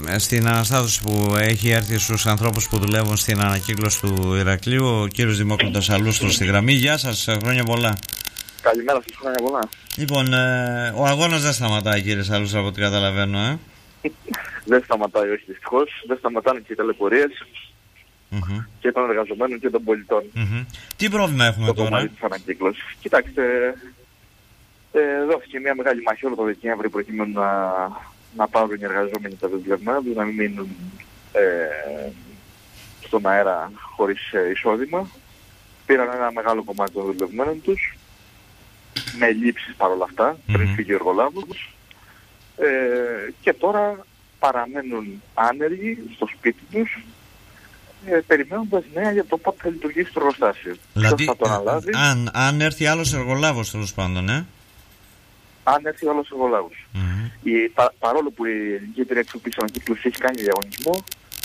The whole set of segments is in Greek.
στην αναστάτωση που έχει έρθει στους ανθρώπους που δουλεύουν στην ανακύκλωση του Ηρακλείου, ο κύριος Δημόκλητος Αλούστρος στη γραμμή. Γεια σας, χρόνια πολλά. Καλημέρα σας, χρόνια πολλά. Λοιπόν, ο αγώνας δεν σταματάει, κύριε Σαλούστρο, από ό,τι καταλαβαίνω, Δεν σταματάει, όχι δυστυχώς. Δεν σταματάνε και οι ταλαιπωρίες και των εργαζομένων και των πολιτών. Τι πρόβλημα έχουμε τώρα? Το της ανακύκλωσης. Κοιτάξτε, δόθηκε μια μεγάλη μάχη όλο το Δεκέμβρη προκειμένου να πάρουν οι εργαζόμενοι τα δουλευμένα τους, να μην μείνουν στον αέρα χωρίς εισόδημα. Πήραν ένα μεγάλο κομμάτι των δουλευμένων τους, με ελλείψεις παρόλα αυτά, πριν φύγει ο εργολάβος. Και τώρα παραμένουν άνεργοι στο σπίτι τους, περιμένοντας νέα για το πότε θα λειτουργήσει το εργοστάσιο. Δηλαδή, θα το αναλάβει, αν έρθει άλλος εργολάβος, τέλος πάντων, αν έρθει άλλος εργολάβος. Παρόλο που η Ελληνική Εταιρεία Εξοπλίσεων Ανακύκλωσης έχει κάνει διαγωνισμό,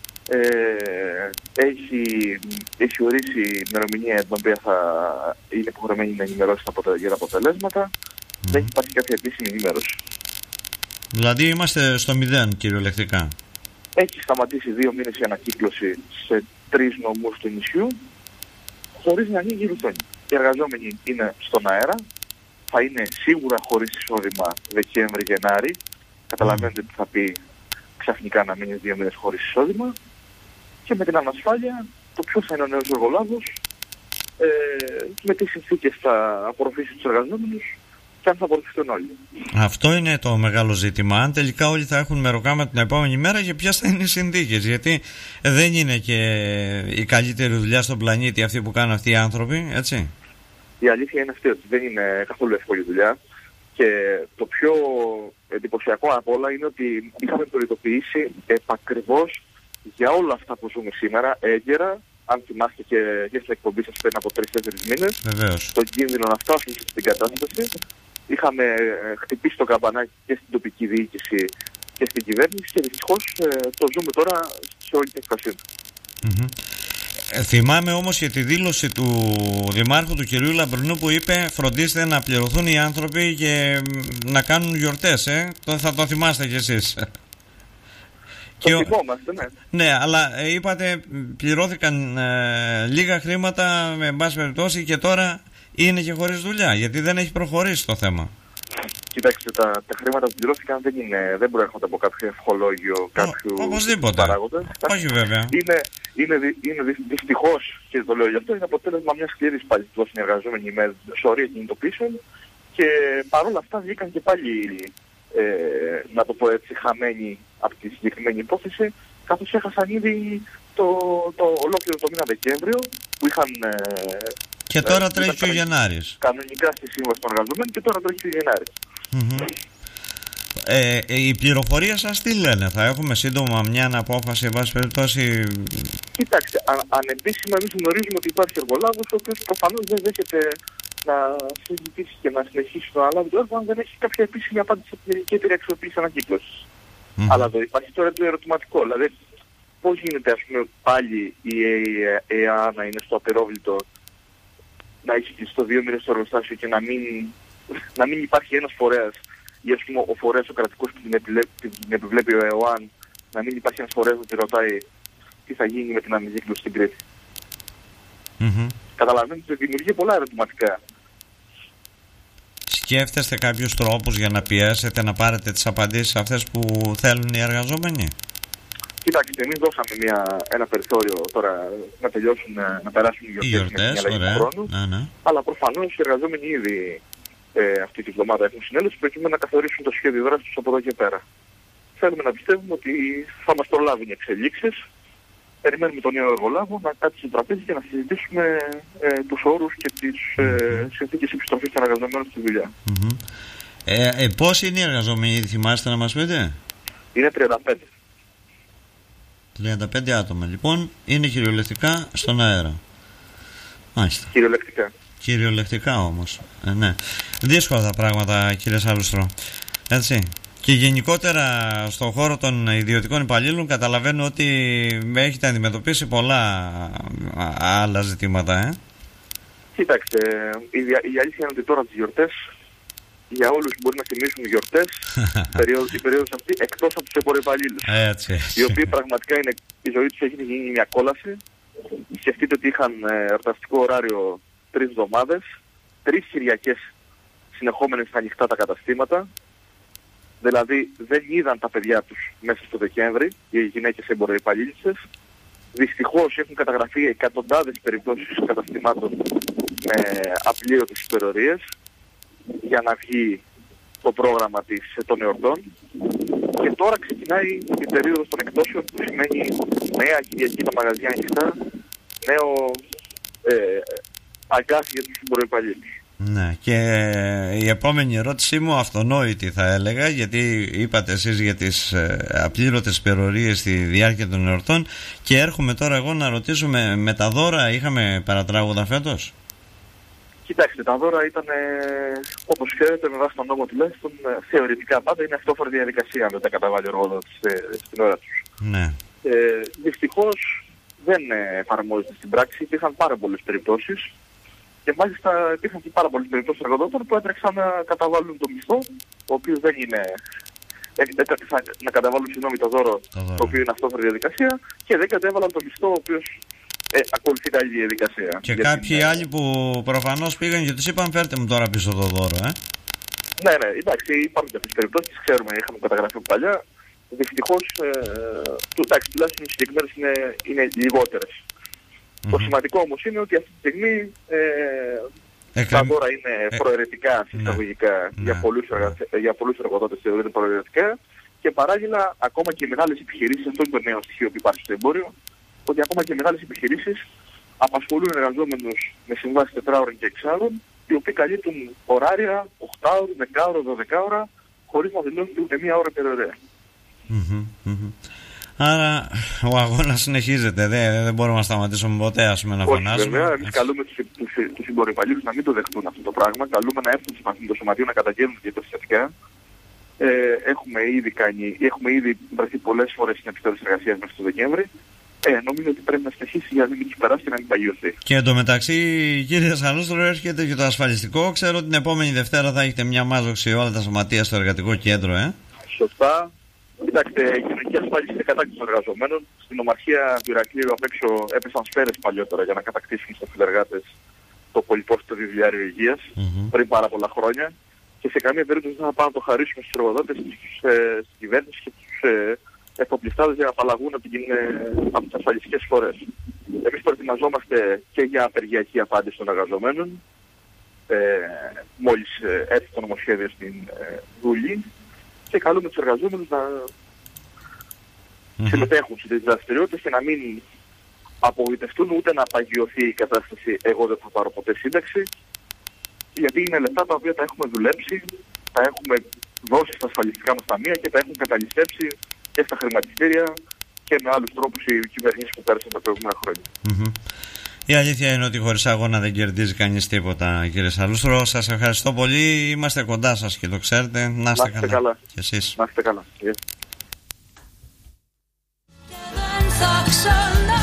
έχει ορίσει ημερομηνία την οποία θα είναι υποχρεωμένη να ενημερώσει για τα αποτελέσματα. Δεν έχει υπάρξει κάποια επίσημη ενημέρωση. Δηλαδή είμαστε στο 0 κυριολεκτικά. Έχει σταματήσει 2 μήνες η ανακύκλωση σε 3 νομούς του νησιού, χωρίς να ανοίγει η ρουθόνη. Οι εργαζόμενοι είναι στον αέρα, θα είναι σίγουρα χωρίς εισόδημα Δεκέμβρη-Γενάρη. Καταλαβαίνετε τι θα πει ξαφνικά να μείνει 2 μήνες χωρίς εισόδημα. Και με την ανασφάλεια, το ποιος θα είναι ο νέος εργολάβος, με τι συνθήκες θα απορροφήσει τους εργαζόμενους και αν θα απορροφηθούν όλοι. Αυτό είναι το μεγάλο ζήτημα. Αν τελικά όλοι θα έχουν μεροκάμα την επόμενη μέρα και ποιες θα είναι οι συνθήκες. Γιατί δεν είναι και η καλύτερη δουλειά στον πλανήτη αυτή που κάνουν αυτοί οι άνθρωποι, έτσι. Η αλήθεια είναι αυτή, ότι δεν είναι καθόλου εύκολη δουλειά. Και το πιο εντυπωσιακό από όλα είναι ότι είχαμε προειδοποιήσει επακριβώς για όλα αυτά που ζούμε σήμερα, έγκαιρα, αν θυμάστε και στην εκπομπή σας πριν από 3-4 μήνες, τον κίνδυνο να φτάσουμε στην κατάσταση. Είχαμε χτυπήσει το καμπανάκι και στην τοπική διοίκηση και στην κυβέρνηση και δυστυχώς το ζούμε τώρα σε όλη την εκφρασία του. Θυμάμαι όμως και τη δήλωση του Δημάρχου του κυρίου Λαμπρινού που είπε φροντίστε να πληρωθούν οι άνθρωποι και να κάνουν γιορτές, θα το θυμάστε κι εσείς. Το θυμόμαστε, ναι. Ναι, αλλά είπατε πληρώθηκαν λίγα χρήματα με πάση περιπτώσει και τώρα είναι και χωρίς δουλειά, γιατί δεν έχει προχωρήσει το θέμα. Κοιτάξτε, τα χρήματα που πληρώθηκαν δεν προέρχονται από κάποιο ευχολόγιο κάποιου παράγοντα. Όχι βέβαια. Είναι δυστυχώς, και το λέω γι' αυτό, είναι αποτέλεσμα μιας σκληρής πάλι συνεργαζόμενη με σωρία κινητοποίησεων και παρόλα αυτά βγήκαν και πάλι, να το πω έτσι, χαμένοι από τη συγκεκριμένη υπόθεση, καθώς έχασαν ήδη το ολόκληρο το μήνα Δεκέμβριο που είχαν. Και τώρα τρέχει και ο Γενάρης. Κανονικά στη σύμβαση των εργαζομένων και τώρα τρέχει και ο Γενάρης. Οι πληροφορίες σας τι λένε, θα έχουμε σύντομα μια αναπόφαση, εν πάση περιπτώσει? Κοιτάξτε, ανεπίσημα εμείς γνωρίζουμε ότι υπάρχει εργολάβος, ο οποίος προφανώς δεν δέχεται να συζητήσει και να συνεχίσει το αναλάβει το έργο αν δεν έχει κάποια επίσημη απάντηση από την Ελληνική Εταιρεία Εξοπλίσεων Ανακύκλωσης. Αλλά εδώ υπάρχει τώρα το ερωτηματικό, δηλαδή πώς γίνεται πάλι η ΕΑ να είναι στο απερόβλητο, να έχει κλειστεί 2 μήνες στο εργοστάσιο και να μην υπάρχει ένας φορέας ή ας πούμε ο φορέας ο κρατικός που την επιβλέπει ο ΕΟΑΝ, να μην υπάρχει ένας φορέας που τη ρωτάει τι θα γίνει με την ανακύκλωση στην Κρήτη. Καταλαβαίνετε ότι δημιουργεί πολλά ερωτηματικά. Σκέφτεστε κάποιους τρόπους για να πιέσετε να πάρετε τις απαντήσεις αυτές που θέλουν οι εργαζόμενοι? Κοιτάξτε, εμείς δώσαμε ένα περιθώριο τώρα να τελειώσουν, να περάσουν οι γιορτές με μια αλλαγή του χρόνου. Ναι. Αλλά προφανώς οι εργαζόμενοι ήδη αυτή τη βδομάδα έχουν συνέλευση προκειμένου να καθορίσουν το σχέδιο δράσης τους από εδώ και πέρα. Θέλουμε να πιστεύουμε ότι θα μας προλάβουν οι εξελίξεις. Περιμένουμε τον νέο εργολάβο να κάτσει στο τραπέζι και να συζητήσουμε τους όρους και τις συνθήκες επιστροφής των εργαζομένων στη δουλειά. Πόσοι είναι οι εργαζόμενοι, θυμάστε να μας πείτε? Είναι 35. 35 άτομα λοιπόν, είναι κυριολεκτικά στον αέρα. Μάλιστα. Κυριολεκτικά όμως. Ναι. Δύσκολα τα πράγματα, κύριε Σαλούστρο. Έτσι. Και γενικότερα στον χώρο των ιδιωτικών υπαλλήλων καταλαβαίνω ότι έχετε αντιμετωπίσει πολλά άλλα ζητήματα. Κοιτάξτε, η αλήθεια είναι ότι τώρα τις γιορτές για όλους που μπορεί να θυμίσουν γιορτές, η περίοδος αυτή, εκτός από τους εμποροϊπαλλήλους. Οι οποίοι πραγματικά η ζωή τους έχει γίνει μια κόλαση. Σκεφτείτε ότι είχαν εορταστικό ωράριο 3 εβδομάδες, 3 Κυριακές συνεχόμενες ανοιχτά τα καταστήματα. Δηλαδή δεν είδαν τα παιδιά τους μέσα στο Δεκέμβρη, οι γυναίκες εμποροϊπαλλήλισσες. Δυστυχώς έχουν καταγραφεί εκατοντάδες περιπτώσεις καταστημάτων με απλήρωτες υπερορίες για να βγει το πρόγραμμα των εορτών. Και τώρα ξεκινάει η περίοδος των εκτόσεων, που σημαίνει νέα Κυριακή τα μαγαζιά ανοιχτά, νέο αγκάθι για τους εμποροϊπαλλήλους. Ναι, και η επόμενη ερώτησή μου, αυτονόητη θα έλεγα, γιατί είπατε εσείς για τις απλήρωτες υπερορίες στη διάρκεια των εορτών, και έρχομαι τώρα εγώ να ρωτήσω με τα δώρα, είχαμε παρατράγουδα φέτος? Κοιτάξτε, τα δώρα ήταν, όπως ξέρετε, με βάση τον νόμο τουλάχιστον, θεωρητικά πάντα είναι αυτόφορη διαδικασία, δεν τα καταβάλει ο εργοδότης στην ώρα τους. Ναι. Δυστυχώς δεν εφαρμόζεται στην πράξη, υπήρχαν πάρα πολλές περιπτώσεις. Και μάλιστα υπήρχαν και πάρα πολλές περιπτώσεις εργοδότων που έτρεξαν να καταβάλουν το μισθό, ο οποίος δεν είναι. Να καταβάλουν το δώρο, το οποίο είναι αυτόφορη διαδικασία, και δεν κατέβαλαν το μισθό, ο οποίος ακολουθεί τα ίδια διαδικασία. Και κάποιοι άλλοι που προφανώς πήγαν και τους είπαν, φέρτε μου τώρα πίσω το δώρο, Ναι, εντάξει, υπάρχουν και αυτές τις περιπτώσεις, ξέρουμε, είχαμε καταγραφεί παλιά. Δυστυχώς, τουλάχιστον οι συγκεκριμένες είναι λιγότερες. Το σημαντικό όμως είναι ότι αυτή τη στιγμή τα δώρα είναι προαιρετικά, συσταγωγικά, για πολλούς εργοδότες θεωρείται προαιρετικά, και παράλληλα ακόμα και οι μεγάλες επιχειρήσεις, αυτό είναι το νέο στοιχείο που υπάρχει στο εμπόριο, ότι ακόμα και οι μεγάλες επιχειρήσεις απασχολούν εργαζόμενους με συμβάσεις 4ωρων και 6ωρων, οι οποίοι καλύπτουν ωράρια 8ωρων, 10ωρων, 12ωρων, χωρίς να δηλώνουν ούτε μία ώρα περιορία. Άρα ο αγώνας συνεχίζεται, δεν μπορούμε να σταματήσουμε ποτέ, ας πούμε, να φωνάζουμε. Βέβαια, εμείς καλούμε τους εμποροϊπαλλήλους να μην το δεχτούν αυτό το πράγμα. Καλούμε να έρθουν σε το σωματείο να καταγγέλνουν και περιστατικά. Έχουμε ήδη βρεθεί πολλές φορές στην επιστροφή εργασίας μέχρι το Δεκέμβρη. Νομίζω ότι πρέπει να συνεχίσει για να μην τους περάσει και να μην παγιωθεί. Και εντωμεταξύ, κύριε Σαλούστρο, έρχεται και το ασφαλιστικό. Ξέρω ότι την επόμενη Δευτέρα θα έχετε μια μάζοξη όλα τα σωματεία στο εργατικό κέντρο, Σωστά. Κοιτάξτε, η κοινωνική ασφάλιση είναι κατάκτηση των εργαζομένων. Στην Ομαρχία του Ηρακλείου απ' έξω έπεσαν σφαίρες παλιότερα για να κατακτήσουν στους φιλεργάτες το πολυπόθητο βιβλιάριο υγείας πριν πάρα πολλά χρόνια. Και σε καμία περίπτωση δεν θα πάμε να το χαρίσουμε στους εργοδότες, στην κυβέρνηση και τους εφοπλιστάδες για να απαλλαγούν από τις ασφαλιστικές φορές. Εμείς προετοιμαζόμαστε και για απεργιακή απάντηση των εργαζομένων. Μόλις έρθει το νομοσχέδιο στην Βουλή. Και καλούμε τους εργαζόμενους να συμμετέχουν στις δραστηριότητες και να μην απογοητευτούν, ούτε να παγιωθεί η κατάσταση «εγώ δεν θα πάρω ποτέ σύνταξη», γιατί είναι λεφτά τα οποία τα έχουμε δουλέψει, τα έχουμε δώσει στα ασφαλιστικά μας ταμεία και τα έχουν καταλυστεύσει και στα χρηματιστήρια και με άλλους τρόπους οι κυβερνήσεις που πέρασαν τα προηγούμενα χρόνια. Η αλήθεια είναι ότι χωρίς αγώνα δεν κερδίζει κανείς τίποτα, κύριε Σαλούστρο. Σας ευχαριστώ πολύ. Είμαστε κοντά σας και το ξέρετε. Να είστε καλά. Και εσείς. Να είστε καλά.